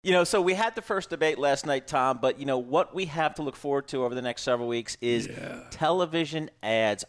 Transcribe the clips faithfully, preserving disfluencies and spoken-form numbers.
You know, so we had the first debate last night, Tom, but, you know, what we have to look forward to over the next several weeks is yeah. television ads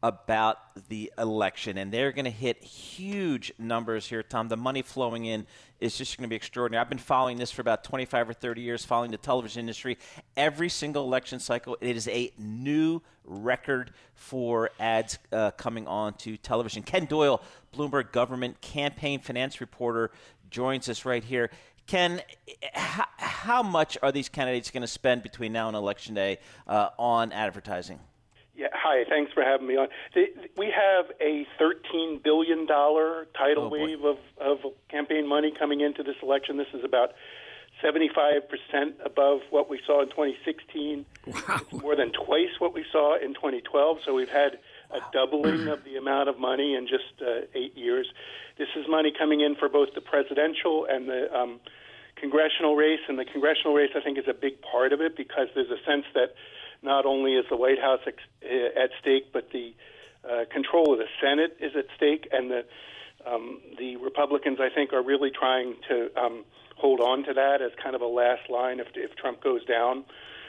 about the election, and they're going to hit huge numbers here, Tom. The money flowing in is just going to be extraordinary. I've been following this for about twenty-five or thirty years, following the television industry. Every single election cycle, it is a new record for ads uh, coming on to television. Ken Doyle, Bloomberg government campaign finance reporter, joins us right here. Ken, how, how much are these candidates going to spend between now and Election Day uh, on advertising? Yeah, hi, thanks for having me on. We have a thirteen billion dollars tidal oh, wave of, of campaign money coming into this election. This is about seventy-five percent above what we saw in twenty sixteen. Wow. It's more than twice what we saw in twenty twelve, so we've had a doubling of the amount of money in just uh, eight years. This is money coming in for both the presidential and the um, congressional race, and the congressional race, I think, is a big part of it because there's a sense that not only is the White House ex- at stake, but the uh, control of the Senate is at stake, and the um, the Republicans, I think, are really trying to um, hold on to that as kind of a last line if, if Trump goes down.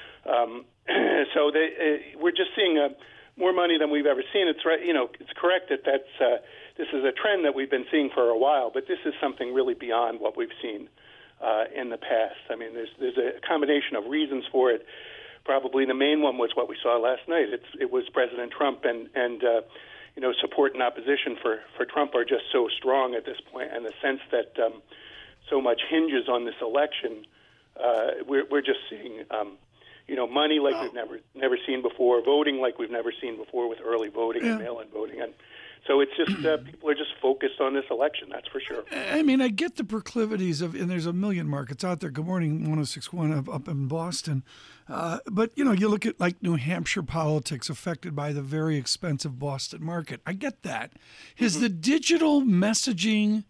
Um, so they, uh, we're just seeing a, more money than we've ever seen. It's right, you know, it's correct that that's uh, this is a trend that we've been seeing for a while, but this is something really beyond what we've seen uh, in the past. I mean, there's there's a combination of reasons for it. Probably the main one was what we saw last night. It's, it was President Trump, and and uh, you know, support and opposition for, for Trump are just so strong at this point, and the sense that um, so much hinges on this election. Uh, we're we're just seeing um, you know, money like we've never never seen before, voting like we've never seen before with early voting yeah. and mail-in voting, and so it's just uh, people are just focused on this election. That's for sure. I mean, I get the proclivities of, and there's a million markets out there. Good morning, one oh six point one up in Boston. Uh, but, you know, you look at like New Hampshire politics affected by the very expensive Boston market. I get that. Has mm-hmm. the digital messaging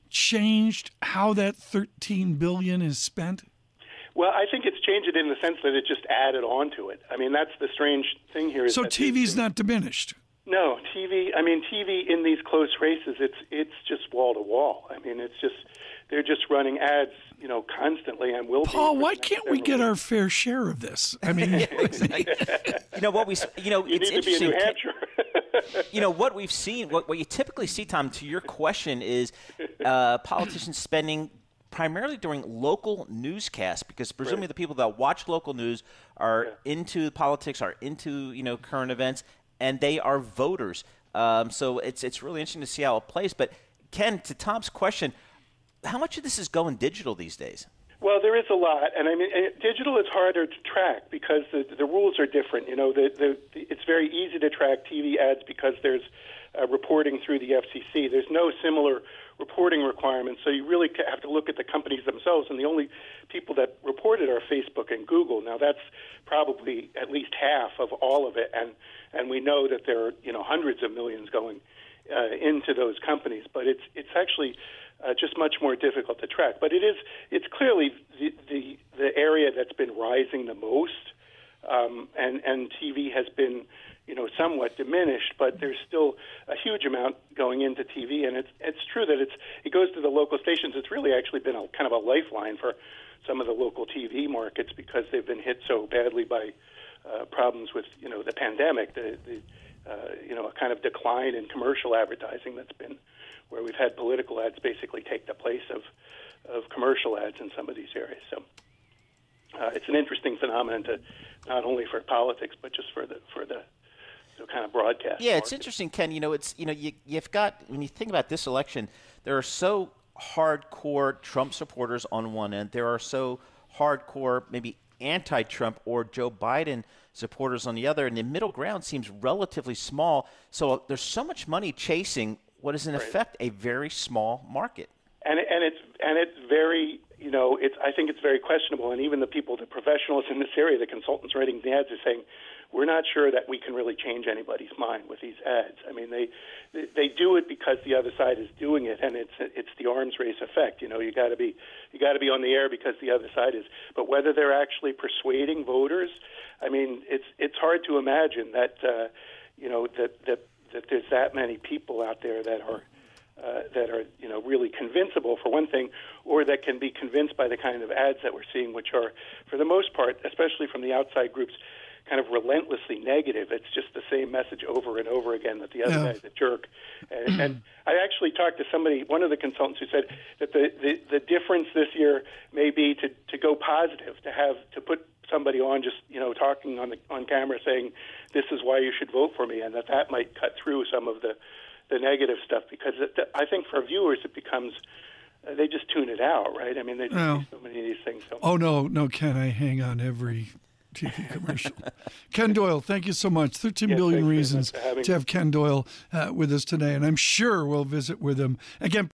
changed how that thirteen billion dollars is spent? Well, I think it's changed it in the sense that it just added on to it. I mean, that's the strange thing here. Is so T V's not diminished? No, T V, I mean, T V in these close races, it's it's just wall to wall. I mean, it's just, they're just running ads, you know, constantly and will be. Paul, why can't we get our fair share of this? I mean, you know, what we, you know, you it's need to be in New Hampshire. You know, what we've seen, what, what you typically see, Tom, to your question is uh, politicians spending primarily during local newscasts, because presumably right. the people that watch local news are yeah. into politics, are into, you know, current events, and they are voters. Um, so it's it's really interesting to see how it plays. But, Ken, to Tom's question, how much of this is going digital these days? Well, there is a lot. And, I mean, digital is harder to track because the, the rules are different. You know, the, the, it's very easy to track T V ads because there's uh, reporting through the F C C. There's no similar reporting requirements, so you really have to look at the companies themselves, and the only people that report it are Facebook and Google. Now, that's probably at least half of all of it, and and we know that there are, you know, hundreds of millions going uh, into those companies, but it's it's actually uh, just much more difficult to track. But it is it's clearly the the, the area that's been rising the most, um, and and T V has been, you know, somewhat diminished, but there's still a huge amount going into T V, and it's it's true that it's it goes to the local stations. It's really actually been a kind of a lifeline for some of the local T V markets because they've been hit so badly by uh, problems with, you know, the pandemic, the, the uh, you know, a kind of decline in commercial advertising that's been where we've had political ads basically take the place of of commercial ads in some of these areas. So uh, it's an interesting phenomenon to not only for politics but just for the for the kind of broadcast. Yeah, market. It's interesting, Ken. You know, it's you know you you've got when you think about this election, there are so hardcore Trump supporters on one end. There are so hardcore maybe anti-Trump or Joe Biden supporters on the other, and the middle ground seems relatively small. So there's so much money chasing what is in right. effect a very small market. And and it's and it's very, you know, it's I think it's very questionable. And even the people, the professionals in this area, the consultants writing the ads, are saying we're not sure that we can really change anybody's mind with these ads. I mean, they they do it because the other side is doing it, and it's it's the arms race effect. You know, you got to be you got to be on the air because the other side is. But whether they're actually persuading voters, I mean, it's it's hard to imagine that uh, you know that that that there's that many people out there that are uh, that are, you know, really convincible for one thing, or that can be convinced by the kind of ads that we're seeing, which are, for the most part, especially from the outside groups, kind of relentlessly negative. It's just the same message over and over again that the other yeah. guy's a jerk. And, and I actually talked to somebody, one of the consultants, who said that the, the, the difference this year may be to, to go positive, to have to put somebody on just, you know, talking on the on camera saying, this is why you should vote for me, and that that might cut through some of the, the negative stuff, because it, I think for viewers it becomes, uh, they just tune it out, right? I mean, they just no. see so many of these things. So oh, no, no, Ken, I hang on every T V commercial. Ken Doyle, thank you so much. thirteen yes, billion reasons to to have Ken Doyle uh, with us today, and I'm sure we'll visit with him again.